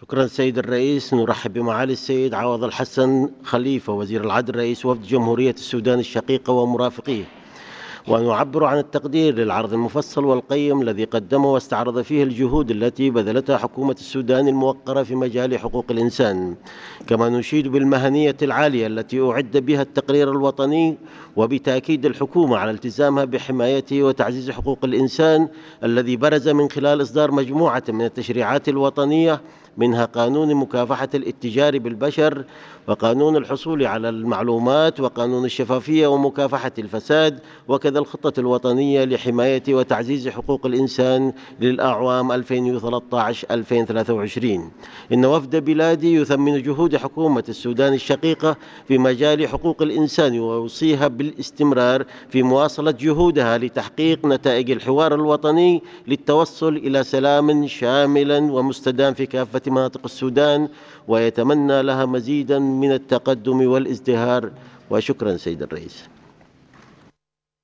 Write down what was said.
شكرا سيد الرئيس. نرحب بمعالي السيد عوض الحسن خليفة وزير العدل رئيس وفد جمهورية السودان الشقيقة ومرافقيه، ونعبر عن التقدير للعرض المفصل والقيم الذي قدمه واستعرض فيه الجهود التي بذلتها حكومة السودان الموقرة في مجال حقوق الإنسان. كما نشيد بالمهنية العالية التي أعد بها التقرير الوطني، وبتأكيد الحكومة على التزامها بحماية وتعزيز حقوق الإنسان الذي برز من خلال إصدار مجموعة من التشريعات الوطنية، منها قانون مكافحة الاتجار بالبشر، وقانون الحصول على المعلومات، وقانون الشفافية ومكافحة الفساد، وكذا الخطة الوطنية لحماية وتعزيز حقوق الإنسان للأعوام 2013-2023. إن وفد بلادي يثمن جهود حكومة السودان الشقيقة في مجال حقوق الإنسان، ويوصيها بالاستمرار في مواصلة جهودها لتحقيق نتائج الحوار الوطني للتوصل إلى سلام شامل ومستدام في كافة مناطق السودان، ويتمنى لها مزيدا من التقدم والازدهار. وشكرا سيد الرئيس.